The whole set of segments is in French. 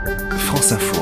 France Info.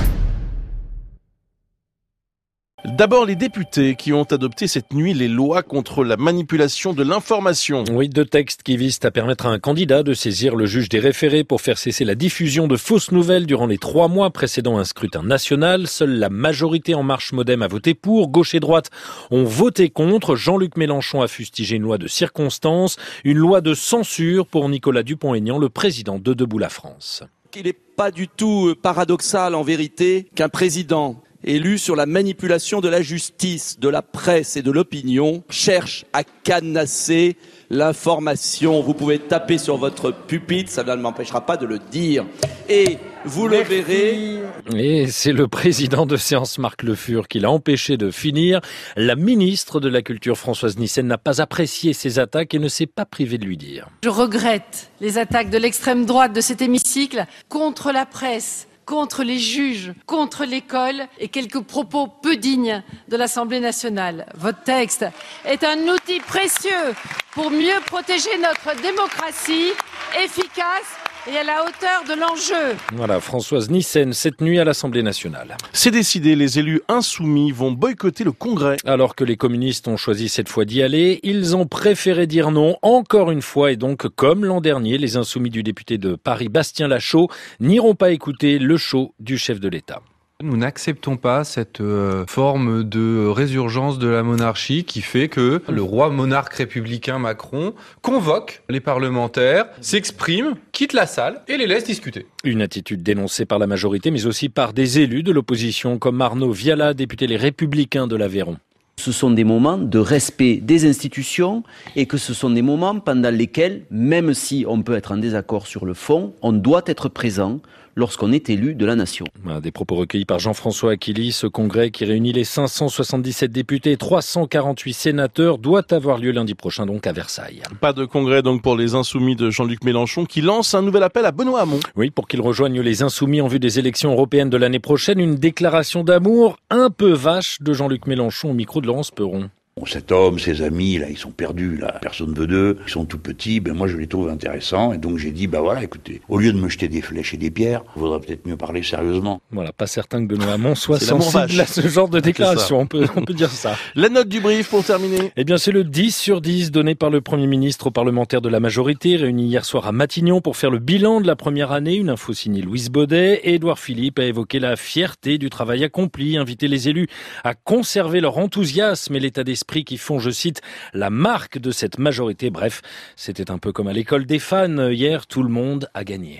D'abord, les députés qui ont adopté cette nuit les lois contre la manipulation de l'information. Oui, 2 textes qui visent à permettre à un candidat de saisir le juge des référés pour faire cesser la diffusion de fausses nouvelles durant les 3 mois précédant un scrutin national. Seule la majorité En Marche Modem a voté pour. Gauche et droite ont voté contre. Jean-Luc Mélenchon a fustigé une loi de circonstance, une loi de censure pour Nicolas Dupont-Aignan, le président de Debout la France. Il n'est pas du tout paradoxal en vérité qu'un président élu sur la manipulation de la justice, de la presse et de l'opinion, cherche à canasser l'information. Vous pouvez taper sur votre pupitre, ça ne m'empêchera pas de le dire. Et vous le verrez. Et c'est le président de séance, Marc Le Fur, qui l'a empêché de finir. La ministre de la Culture, Françoise Nyssen, n'a pas apprécié ces attaques et ne s'est pas privée de lui dire. Je regrette les attaques de l'extrême droite de cet hémicycle contre la presse, contre les juges, contre l'école et quelques propos peu dignes de l'Assemblée nationale. Votre texte est un outil précieux pour mieux protéger notre démocratie, efficace et à la hauteur de l'enjeu. Voilà, Françoise Nyssen, cette nuit à l'Assemblée nationale. C'est décidé, les élus insoumis vont boycotter le Congrès. Alors que les communistes ont choisi cette fois d'y aller, ils ont préféré dire non encore une fois et donc, comme l'an dernier, les insoumis du député de Paris, Bastien Lachaud, n'iront pas écouter le show du chef de l'État. Nous n'acceptons pas cette forme de résurgence de la monarchie qui fait que le roi monarque républicain Macron convoque les parlementaires, s'exprime, quitte la salle et les laisse discuter. Une attitude dénoncée par la majorité, mais aussi par des élus de l'opposition comme Arnaud Viala, député Les Républicains de l'Aveyron. Ce sont des moments de respect des institutions et que ce sont des moments pendant lesquels, même si on peut être en désaccord sur le fond, on doit être présent lorsqu'on est élu de la nation. Des propos recueillis par Jean-François Aquili. Ce congrès qui réunit les 577 députés et 348 sénateurs doit avoir lieu lundi prochain donc à Versailles. Pas de congrès donc pour les insoumis de Jean-Luc Mélenchon qui lance un nouvel appel à Benoît Hamon. Oui, pour qu'il rejoigne les insoumis en vue des élections européennes de l'année prochaine. Une déclaration d'amour un peu vache de Jean-Luc Mélenchon au micro de Laurence Perron. Bon, cet homme, ses amis, là, ils sont perdus, là. Personne veut d'eux. Ils sont tout petits. Moi, je les trouve intéressants. Et donc, j'ai dit, voilà, écoutez, au lieu de me jeter des flèches et des pierres, il faudrait peut-être mieux parler sérieusement. Voilà, pas certain que Benoît Hamon soit sensible à ce genre de déclaration. On peut dire ça. La note du brief pour terminer. Eh bien, c'est le 10 sur 10 donné par le Premier ministre aux parlementaires de la majorité, réunis hier soir à Matignon pour faire le bilan de la première année. Une info signée Louise Baudet. Et Édouard Philippe a évoqué la fierté du travail accompli, invité les élus à conserver leur enthousiasme et l'état d'esprit qui font, je cite, la marque de cette majorité. Bref, c'était un peu comme à l'école des fans. Hier, tout le monde a gagné.